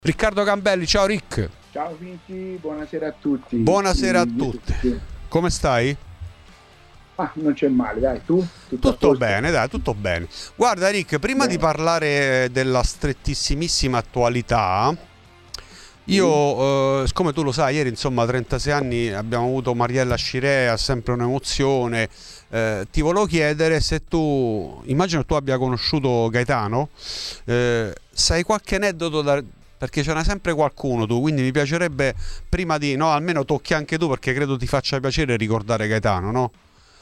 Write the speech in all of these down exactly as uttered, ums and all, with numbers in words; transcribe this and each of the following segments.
Riccardo Gambelli, ciao Rick. Ciao Vinci, buonasera a tutti. Buonasera a tutti. Come stai? Ah, non c'è male, dai, tu? Tutto, tutto bene, dai, tutto bene. Guarda Rick, prima bene. di parlare della strettissimissima attualità, io, eh, siccome tu lo sai, ieri insomma a trentasei anni abbiamo avuto Mariella Scirea, sempre un'emozione. Eh, ti volevo chiedere se tu, immagino tu abbia conosciuto Gaetano, eh, sai qualche aneddoto da... perché ce n'è sempre qualcuno tu, quindi mi piacerebbe prima di, no, almeno tocchi anche tu, perché credo ti faccia piacere ricordare Gaetano, no?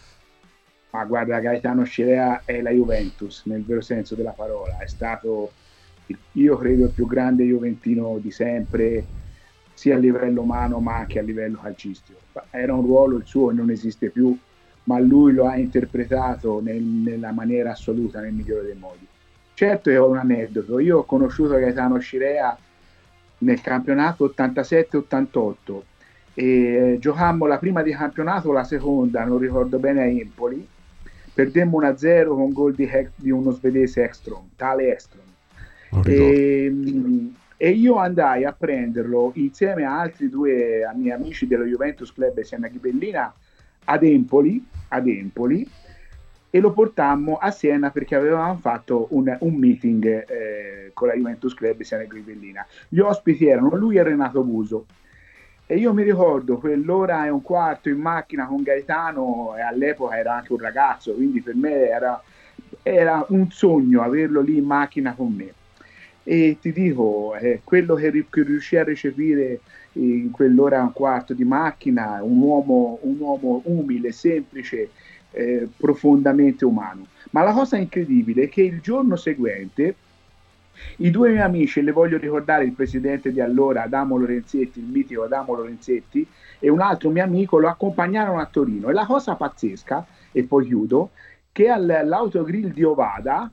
Ma guarda, Gaetano Scirea è la Juventus, nel vero senso della parola, è stato, io credo, il più grande juventino di sempre, sia a livello umano ma anche a livello calcistico. Era un ruolo il suo, non esiste più, ma lui lo ha interpretato nel, nella maniera assoluta, nel migliore dei modi. Certo, è un aneddoto, io ho conosciuto Gaetano Scirea nel campionato ottantasette ottantotto e giocammo la prima di campionato, la seconda, non ricordo bene, a Empoli. Perdemmo uno a zero con gol di, di uno svedese Ekström, tale Ekström. E, e io andai a prenderlo insieme a altri due a miei amici dello Juventus Club Siena Ghibellina ad Empoli, ad Empoli e lo portammo a Siena perché avevamo fatto un, un meeting eh, con la Juventus Club Siena Ghibellina. Gli ospiti erano lui e Renato Buso. E io mi ricordo quell'ora e un quarto in macchina con Gaetano, e all'epoca era anche un ragazzo, quindi per me era, era un sogno averlo lì in macchina con me. E ti dico, eh, quello che, che riuscì a recepire in quell'ora e un quarto di macchina, un uomo, un uomo umile, semplice, eh, profondamente umano. Ma la cosa incredibile è che il giorno seguente i due miei amici, le voglio ricordare, il presidente di allora, Adamo Lorenzetti, il mitico Adamo Lorenzetti, e un altro mio amico lo accompagnarono a Torino. E la cosa pazzesca, e poi chiudo, che all'autogrill di Ovada,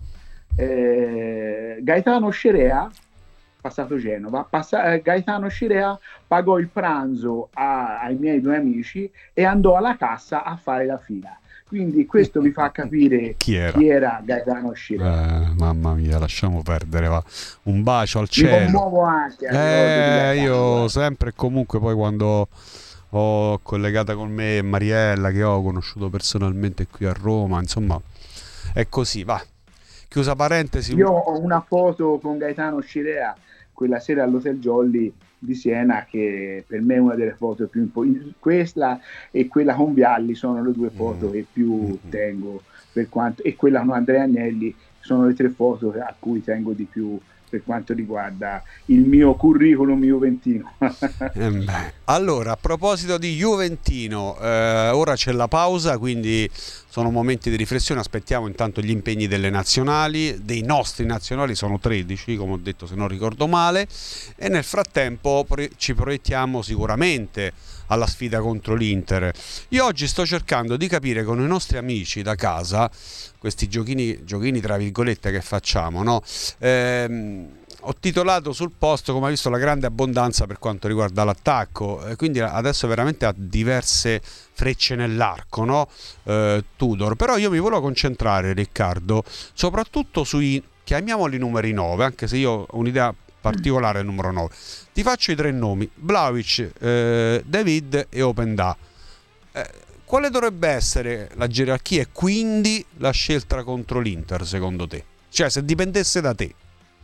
eh, Gaetano Scirea, passato Genova, passa, eh, Gaetano Scirea pagò il pranzo a, ai miei due amici e andò alla cassa a fare la fila. Quindi questo vi fa capire chi era, chi era Gaetano Scirea. Eh, mamma mia, lasciamo perdere, va. Un bacio al cielo. Mi commuovo anche. Eh, io sempre e comunque poi quando ho collegata con me Mariella, che ho conosciuto personalmente qui a Roma, insomma, è così, va. Chiusa parentesi. Io ho una foto con Gaetano Scirea quella sera all'Hotel Jolly di Siena, che per me è una delle foto più importanti. Questa e quella con Vialli sono le due foto mm. che più mm. tengo, per quanto, e quella con Andrea Agnelli sono le tre foto a cui tengo di più per quanto riguarda il mio curriculum juventino. eh allora, a proposito di Juventino, eh, ora c'è la pausa, quindi sono momenti di riflessione, aspettiamo intanto gli impegni delle nazionali, dei nostri nazionali sono tredici, come ho detto se non ricordo male, e nel frattempo ci proiettiamo sicuramente alla sfida contro l'Inter. Io oggi sto cercando di capire con i nostri amici da casa questi giochini, giochini tra virgolette che facciamo, no? Ehm, ho titolato sul post, come hai visto, la grande abbondanza per quanto riguarda l'attacco, e quindi adesso veramente ha diverse frecce nell'arco, no? Eh, Tudor, però io mi volevo concentrare, Riccardo, soprattutto sui, chiamiamoli numeri nove, anche se io ho un'idea particolare del numero nove. Ti faccio i tre nomi: Vlahovic, eh, David e Openda. Eh, quale dovrebbe essere la gerarchia e quindi la scelta contro l'Inter, secondo te? Cioè, se dipendesse da te.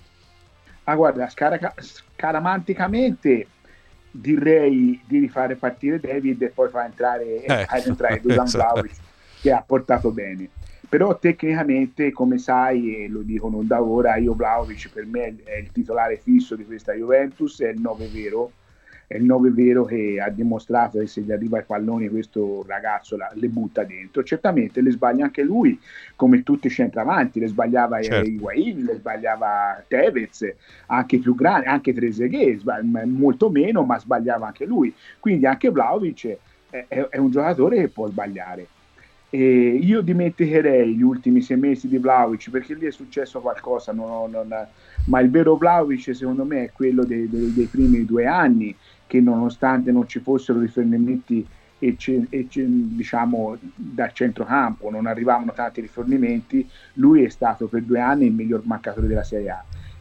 Ah, guarda, scaraca- scaramanticamente direi di rifare partire David e poi far entrare, eh, far entrare Dusan Vlahovic, che ha portato bene. Però tecnicamente, come sai, e lo dico non da ora, io Vlahovic per me è il titolare fisso di questa Juventus, è il nove vero, è il nove vero che ha dimostrato che se gli arriva i palloni questo ragazzo la, le butta dentro. Certamente le sbaglia anche lui, come tutti i centravanti, le sbagliava certo. Higuaín, le sbagliava Tevez, anche più grande, anche Trezeguet, molto meno, ma sbagliava anche lui. Quindi anche Vlahovic è, è, è un giocatore che può sbagliare. E io dimenticherei gli ultimi sei mesi di Vlahovic perché lì è successo qualcosa, non, non, ma il vero Vlahovic secondo me è quello dei, dei, dei primi due anni, che nonostante non ci fossero rifornimenti e, e, diciamo dal centrocampo non arrivavano tanti rifornimenti, lui è stato per due anni il miglior marcatore della Serie A.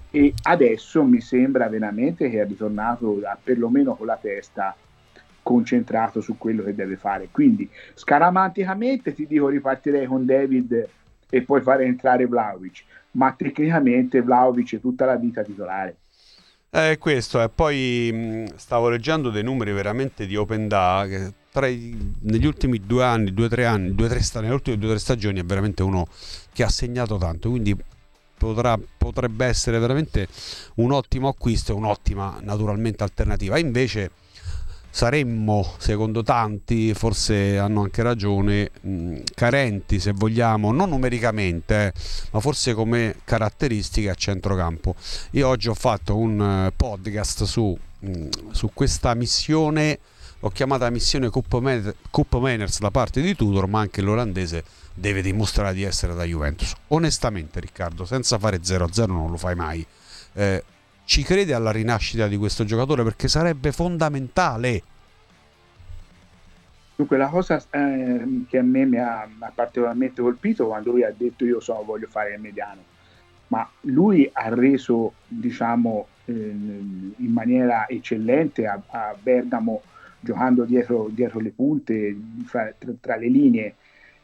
e adesso mi sembra veramente che è ritornato a, perlomeno con la testa concentrato su quello che deve fare. Quindi scaramanticamente ti dico ripartirei con David e poi fare entrare Vlahovic, ma tecnicamente Vlahovic è tutta la vita titolare. Eh, questo è. Poi mh, stavo leggendo dei numeri veramente di Openda che tra i- negli ultimi due anni, due o tre anni, due, tre, sta- nelle ultime due o tre stagioni è veramente uno che ha segnato tanto, quindi potrà, potrebbe essere veramente un ottimo acquisto e un'ottima naturalmente alternativa. Invece saremmo, secondo tanti, forse hanno anche ragione, mh, carenti se vogliamo, non numericamente, eh, ma forse come caratteristiche a centrocampo. Io oggi ho fatto un eh, podcast su, mh, su questa missione, l'ho chiamata missione Cup, Man- Cup Manners da parte di Tudor, ma anche l'olandese deve dimostrare di essere da Juventus. Onestamente, Riccardo, senza fare zero a zero non lo fai mai. Eh, ci crede alla rinascita di questo giocatore, perché sarebbe fondamentale. Dunque, la cosa eh, che a me mi ha, mi ha particolarmente colpito quando lui ha detto io sono, voglio fare il mediano, ma lui ha reso, diciamo, eh, in maniera eccellente a, a Bergamo, giocando dietro, dietro le punte, fra, tra, tra le linee.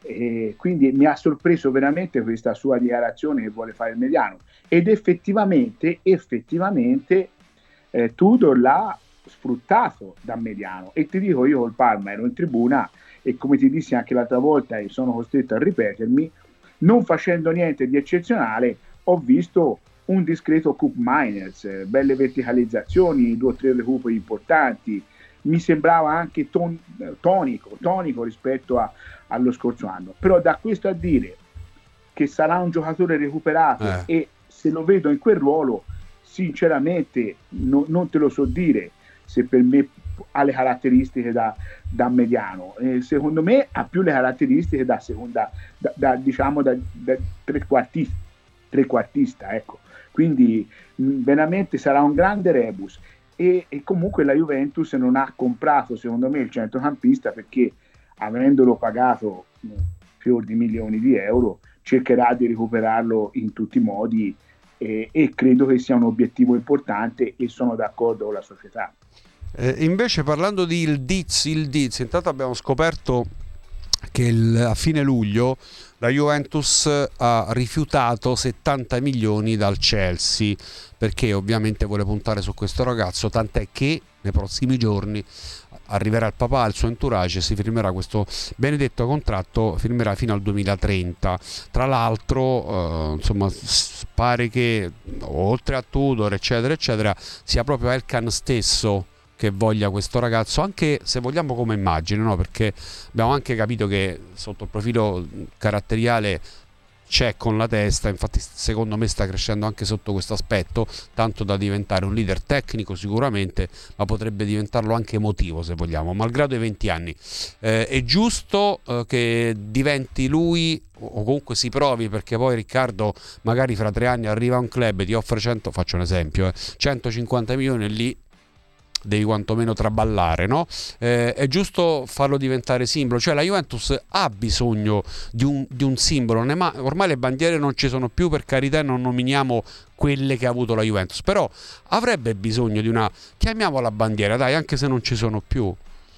E quindi mi ha sorpreso veramente questa sua dichiarazione che vuole fare il mediano. Ed effettivamente, effettivamente eh, Tudor l'ha sfruttato da mediano. E ti dico, io col Parma ero in tribuna e come ti dissi anche l'altra volta e sono costretto a ripetermi, non facendo niente di eccezionale, ho visto un discreto Cup Miners, eh, belle verticalizzazioni, due o tre recuperi importanti, mi sembrava anche ton- tonico, tonico rispetto a, allo scorso anno. Però da questo a dire che sarà un giocatore recuperato Eh. e se lo vedo in quel ruolo, sinceramente no, non te lo so dire se per me ha le caratteristiche da, da mediano. Eh, secondo me ha più le caratteristiche da seconda, da, da, diciamo da, da trequartista, trequartista, ecco. Quindi mh, veramente sarà un grande rebus. E, e comunque la Juventus non ha comprato, secondo me, il centrocampista perché avendolo pagato mh, fior di milioni di euro cercherà di recuperarlo in tutti i modi eh, e credo che sia un obiettivo importante e sono d'accordo con la società. Eh, invece parlando di il Diz, il Diz, intanto abbiamo scoperto che il, a fine luglio la Juventus ha rifiutato settanta milioni dal Chelsea perché ovviamente vuole puntare su questo ragazzo, tant'è che nei prossimi giorni arriverà il papà, il suo entourage, si firmerà questo benedetto contratto, firmerà fino al duemilatrenta. Tra l'altro eh, insomma pare che oltre a Tudor eccetera eccetera sia proprio Elkan stesso che voglia questo ragazzo, anche se vogliamo come immagine, no? Perché abbiamo anche capito che sotto il profilo caratteriale c'è con la testa, infatti secondo me sta crescendo anche sotto questo aspetto, tanto da diventare un leader tecnico sicuramente, ma potrebbe diventarlo anche emotivo se vogliamo, malgrado i venti anni. Eh, è giusto eh, che diventi lui o comunque si provi, perché poi Riccardo magari fra tre anni arriva un club e ti offre cento, faccio un esempio, eh, centocinquanta milioni e lì devi quantomeno traballare, no? Eh, è giusto farlo diventare simbolo, cioè la Juventus ha bisogno di un, di un simbolo, ne ma- ormai le bandiere non ci sono più, per carità, non nominiamo quelle che ha avuto la Juventus, però avrebbe bisogno di una, chiamiamola bandiera, dai, anche se non ci sono più.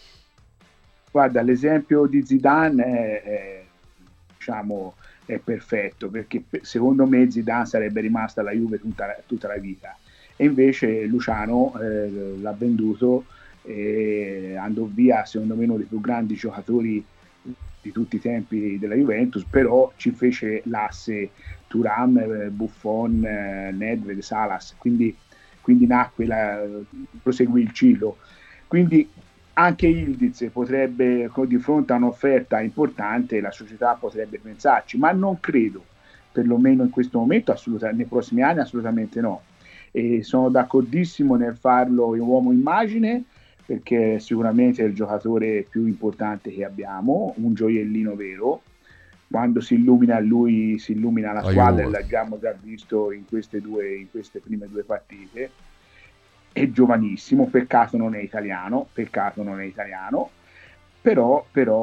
Guarda, l'esempio di Zidane è, è, diciamo, è perfetto perché secondo me Zidane sarebbe rimasta alla Juve tutta, tutta la vita. E invece Luciano eh, l'ha venduto e andò via, secondo me, uno dei più grandi giocatori di tutti i tempi della Juventus, però ci fece l'asse Thuram, Buffon, Nedved, Salas, quindi, quindi nacque, la, proseguì il ciclo. Quindi anche Ildiz potrebbe, di fronte a un'offerta importante, la società potrebbe pensarci, ma non credo, perlomeno in questo momento, nei prossimi anni assolutamente no. E sono d'accordissimo nel farlo in uomo immagine perché sicuramente è il giocatore più importante che abbiamo, un gioiellino vero. Quando si illumina lui si illumina la squadra, e l'abbiamo già visto in queste, due, in queste prime due partite. È giovanissimo, peccato non è italiano, peccato non è italiano. però,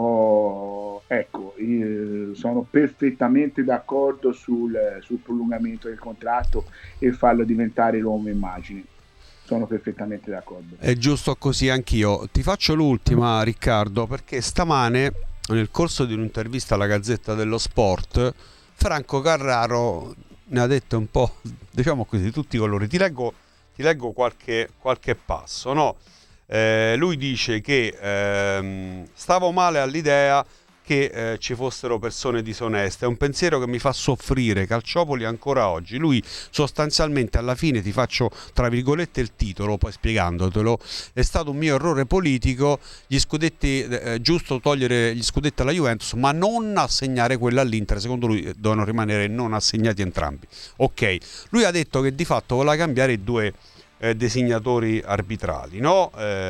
però ecco, io sono perfettamente d'accordo sul, sul prolungamento del contratto e farlo diventare l'uomo immagine. Sono perfettamente d'accordo. È giusto così anch'io. Ti faccio l'ultima, Riccardo, perché stamane, nel corso di un'intervista alla Gazzetta dello Sport, Franco Carraro ne ha detto un po', diciamo così, di tutti i colori. Ti leggo, ti leggo qualche, qualche passo, no? Eh, lui dice che ehm, stavo male all'idea che eh, ci fossero persone disoneste, è un pensiero che mi fa soffrire Calciopoli ancora oggi. Lui sostanzialmente, alla fine, ti faccio tra virgolette il titolo, poi spiegandotelo, è stato un mio errore politico, gli scudetti, eh, giusto togliere gli scudetti alla Juventus ma non assegnare quello all'Inter, secondo lui devono rimanere non assegnati entrambi. Ok, lui ha detto che di fatto voleva cambiare i due eh, designatori arbitrali, no?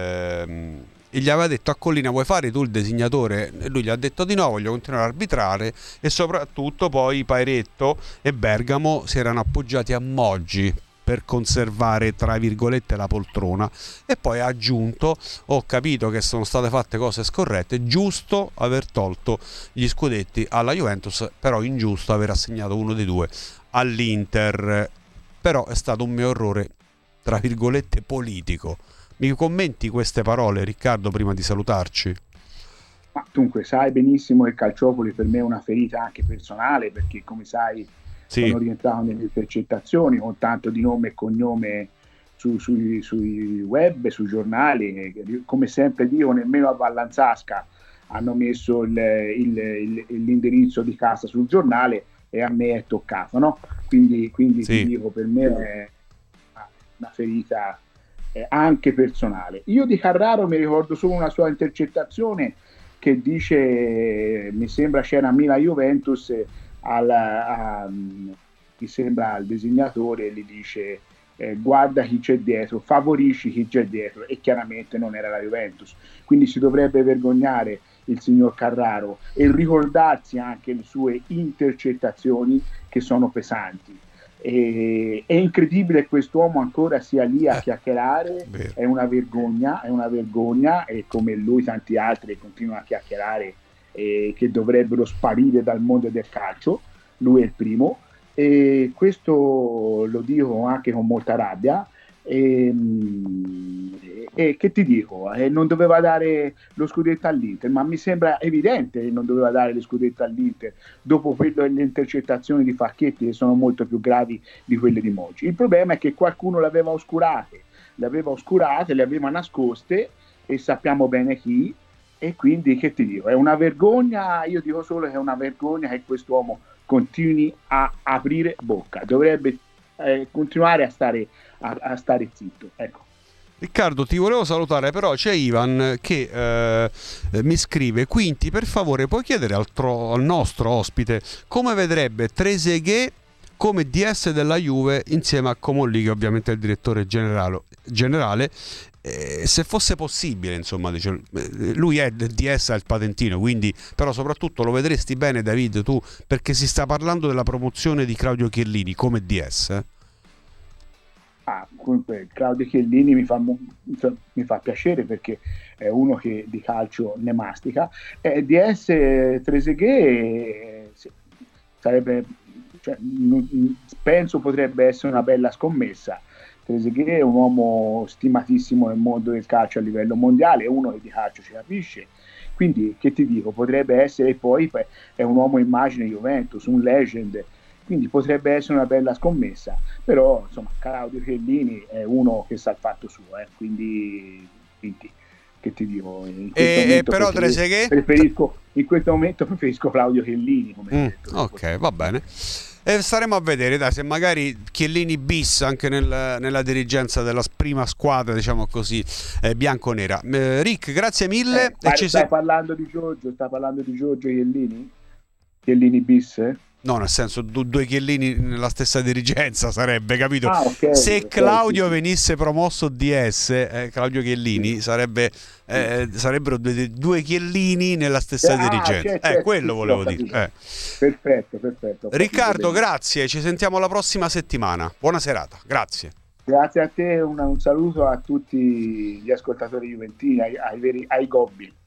Ehm, e gli aveva detto a Collina: vuoi fare tu il designatore? E lui gli ha detto di no, voglio continuare a arbitrare. E soprattutto poi Pairetto e Bergamo si erano appoggiati a Moggi per conservare tra virgolette la poltrona, e poi ha aggiunto: ho capito che sono state fatte cose scorrette, giusto aver tolto gli scudetti alla Juventus, però ingiusto aver assegnato uno dei due all'Inter, però è stato un mio errore tra virgolette politico. Mi commenti queste parole, Riccardo, prima di salutarci? Ma dunque, sai benissimo che Calciopoli per me è una ferita anche personale, perché come sai sì, sono rientrato nelle intercettazioni con tanto di nome e cognome su, sui, sui web, sui giornali. Come sempre dico, nemmeno a Vallanzasca hanno messo il, il, il, l'indirizzo di casa sul giornale e a me è toccato, no? Quindi, quindi sì, ti dico, per me è una ferita anche personale. Io di Carraro mi ricordo solo una sua intercettazione che dice, mi sembra c'era Milan Juventus, al, a, mi sembra al designatore gli dice eh, guarda chi c'è dietro, favorisci chi c'è dietro, e chiaramente non era la Juventus. Quindi si dovrebbe vergognare il signor Carraro e ricordarsi anche le sue intercettazioni, che sono pesanti. E, è incredibile che quest'uomo ancora sia lì a chiacchierare, eh, è una vergogna, è una vergogna, e come lui tanti altri continuano a chiacchierare eh, che dovrebbero sparire dal mondo del calcio. Lui è il primo, e questo lo dico anche con molta rabbia. E, e che ti dico, eh, non doveva dare lo scudetto all'Inter, ma mi sembra evidente che non doveva dare lo scudetto all'Inter dopo quello delle intercettazioni di Facchetti, che sono molto più gravi di quelle di Moggi. Il problema è che qualcuno le aveva oscurate, le aveva oscurate, le aveva nascoste, e sappiamo bene chi, e quindi che ti dico, è una vergogna. Io dico solo che è una vergogna che quest'uomo continui a aprire bocca, dovrebbe eh, continuare a stare A, a stare zitto, ecco. Riccardo, ti volevo salutare, però c'è Ivan che eh, mi scrive: Quinti, per favore puoi chiedere al, tro- al nostro ospite come vedrebbe Trezeguet come D S della Juve insieme a Comolli, che ovviamente è il direttore generale, generale eh, se fosse possibile, insomma, dice, lui è del D S, ha il patentino, quindi, però soprattutto lo vedresti bene, David, tu, perché si sta parlando della promozione di Claudio Chiellini come D S, eh? Ah, comunque Claudio Chiellini mi fa, mi fa piacere, perché è uno che di calcio ne mastica. Eh, D S Trezeguet sì, sarebbe, cioè, penso potrebbe essere una bella scommessa. Trezeguet è un uomo stimatissimo nel mondo del calcio a livello mondiale, è uno che di calcio ci capisce, quindi che ti dico, potrebbe essere. E poi è un uomo immagine Juventus, un legend, quindi potrebbe essere una bella scommessa. Però insomma Claudio Chiellini è uno che sa il fatto suo, eh? quindi, quindi che ti dico, in questo e, però preferisco, preferisco in questo momento preferisco Claudio Chiellini come mm, detto, ok, va bene, e staremo a vedere, dai, se magari Chiellini bis anche nel, nella dirigenza della prima squadra, diciamo così, eh, bianconera. eh, Rick, grazie mille. eh, e ci stai se... parlando di Giorgio sta parlando di Giorgio Chiellini Chiellini bis, eh? No, nel senso, due Chiellini nella stessa dirigenza sarebbe, capito? Ah, okay, se okay, Claudio sì, sì. venisse promosso D S, eh, Claudio Chiellini, sì. sarebbe, eh, sarebbero due, due Chiellini nella stessa ah, dirigenza. Certo, eh, quello sì, volevo dire. Eh. Perfetto, perfetto. Riccardo, grazie, ci sentiamo la prossima settimana. Buona serata, grazie. Grazie a te, un, un saluto a tutti gli ascoltatori juventini, ai, ai, veri, ai gobbi.